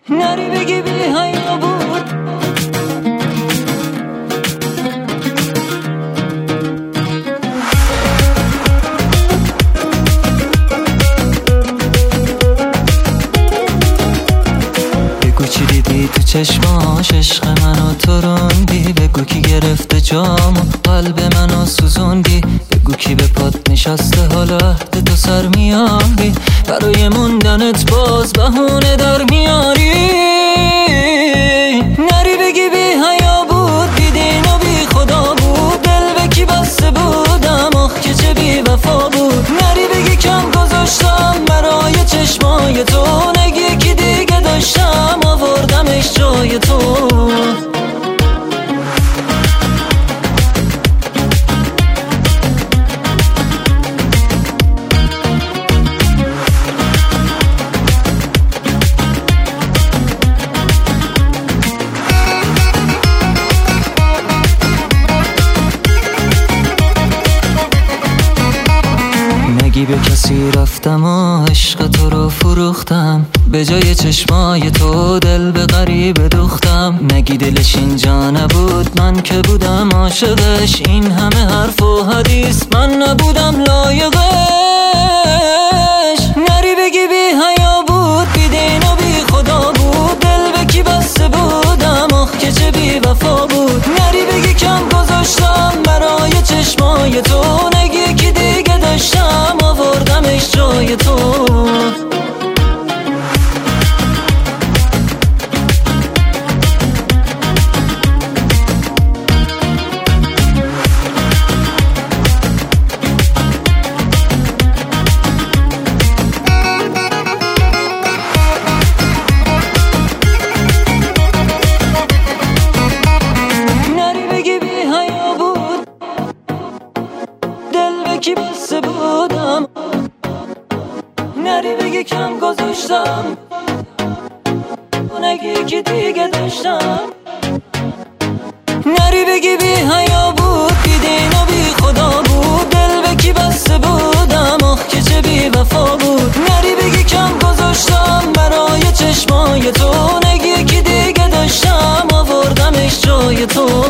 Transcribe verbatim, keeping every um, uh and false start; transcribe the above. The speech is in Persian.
نری بگی بی حیا بود. بگو چی دیدی تو چشماش، عشق منو تو روندی. بگو کی گرفته جامو، قلب منو سوزوندی. بگو کی به پات نشسته حالا عهد تو سر میاری. برای موندنت باز بهونه در میاری. نری بگی بی حیا بود، بی دین و بی خدا بود. دل به کی بسته بودم، آخ که چه بی وفا بود. نری بگی کم گذاشتم برای چشمای تو. نگی کی دیگه داشتم آوردمش جای تو. نگی به کسی رفتم و عشق تو رو فروختم. به جای چشمای تو دل به غریبه دوختم. نگی دلش اینجا نبود، من که بودم عاشقش. این همه حرف و حدیث من نبودم لایقش. نری بگی بی حیا بود، بی دین و بی خدا بود. دل به کی بسته بودم، آخ که چه بی وفا بود. نری بگی کم گذاشتم برای چشمای تو. نگی کی دیگه داشتم آوردمش جای تو. نری بگی بی حیا بود، دل به کی بسته بودم. نری بگی کم گذاشتم، نگی کی دیگه داشتم. نری بگی بی حیا بود، بی دین و بی خدا بود. دل به کی بسته بودم، آخ که چه بی وفا بود. نری بگی کم گذاشتم برای چشمای تو. نگی کی دیگه داشتم آوردمش جای تو.